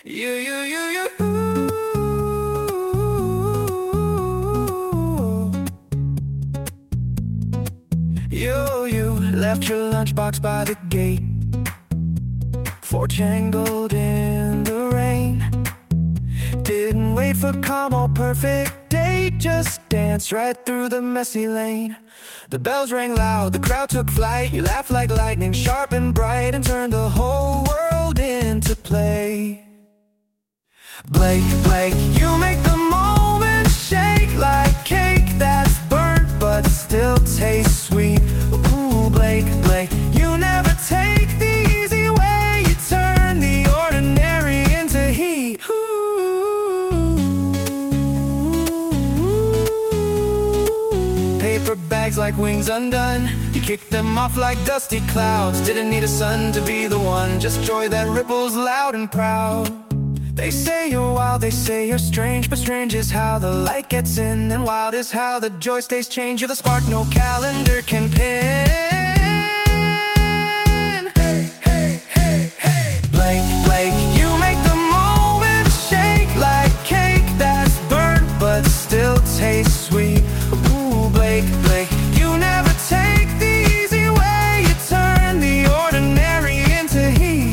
You, you, you, you. You left your lunchbox by the gate, fork angled in the rain. Didn't wait for calm or perfect day, just danced right through the messy lane. The bells rang loud, the crowd took flight. You laughed like lightning, sharp and bright, and turned the whole world into play. Blake, Blake, you make the moment shake like cake that's burnt but still tastes sweet. Ooh, Blake, Blake, you never take the easy way. You turn the ordinary into heat. Paper bags like wings undone, you kicked them off like dusty clouds. Didn't need a sun to be the one, just joy that ripples loud and proud. They say you're wild, they say you're strange, but strange is how the light gets in, and wild is how the joy stays changed. You're the spark no calendar can pin. Hey, hey, hey, hey. Blake, Blake, you make the moment shake like cake that's burnt but still tastes sweet. Ooh, Blake, Blake, you never take the easy way. You turn the ordinary into heat.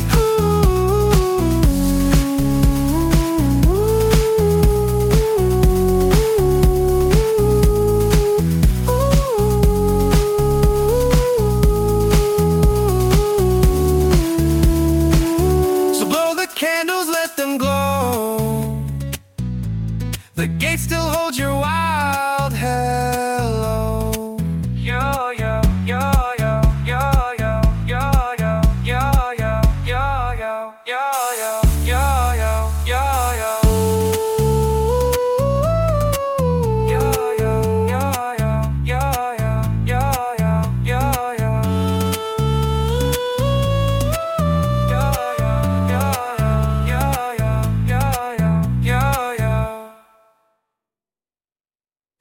Candles, let them glow. The gate still holds your wow.